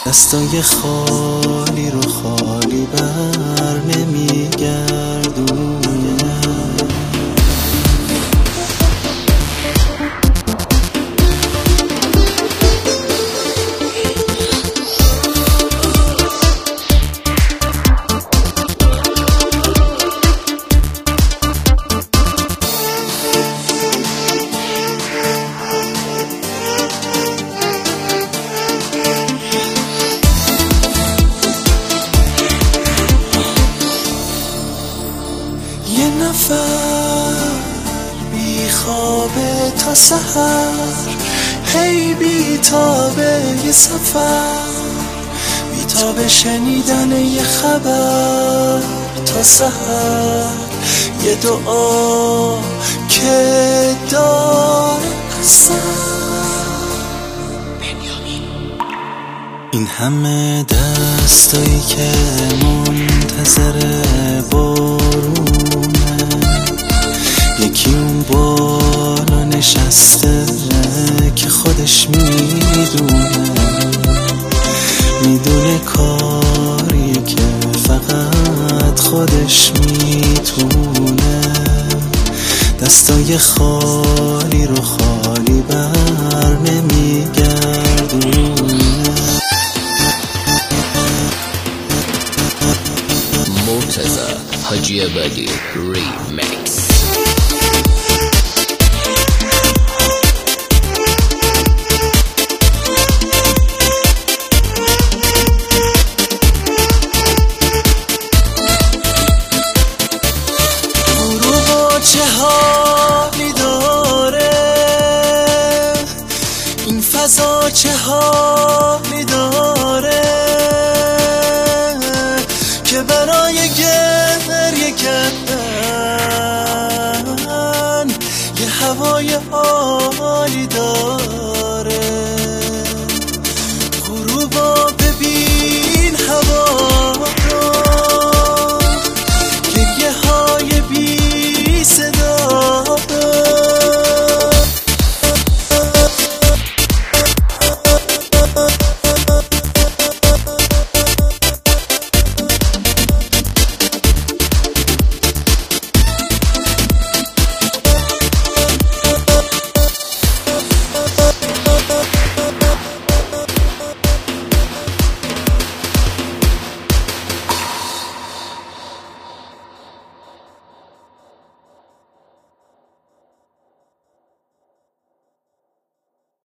دستای خالی رو خالی بر نمیگردونه. یه نفر بی خوابه تا سحر، هی بی تابه یه سفر، بی تابه شنیدن یه خبر تا سحر، یه دعا که داره اثر. این همه دستایی که منتظر بارونه، یکی اون بالا نشسته که خودش میدونه کاری که فقط خودش میتونه. دستای خالی رو خالی بر نمیگردونه. مرتضی حاجی‌آبادی ریمیکس. غروبا چه حالی داره، این فضا چه حالی داره، که برای گریه کردن یه هوای